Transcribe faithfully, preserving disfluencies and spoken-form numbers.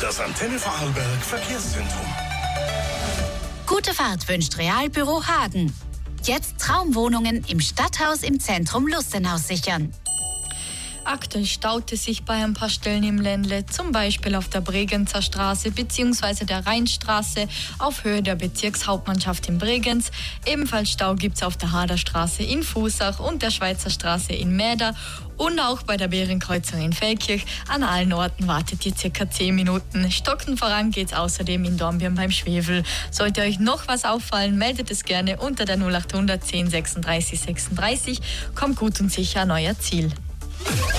Das Antenne Vorarlberg Verkehrszentrum. Gute Fahrt wünscht Realbüro Hagen. Jetzt Traumwohnungen im Stadthaus im Zentrum Lustenau sichern. Aktuell staut es sich bei ein paar Stellen im Ländle, zum Beispiel auf der Bregenzer Straße bzw. der Rheinstraße auf Höhe der Bezirkshauptmannschaft in Bregenz. Ebenfalls Stau gibt es auf der Haderstraße in Fußach und der Schweizer Straße in Mäder. Und auch bei der Bärenkreuzung in Feldkirch. An allen Orten wartet ihr circa zehn Minuten. Stockend voran geht's außerdem in Dornbirn beim Schwefel. Sollte euch noch was auffallen, meldet es gerne unter der null acht hundert zehn sechsunddreißig sechsunddreißig. Kommt gut und sicher an euer Ziel.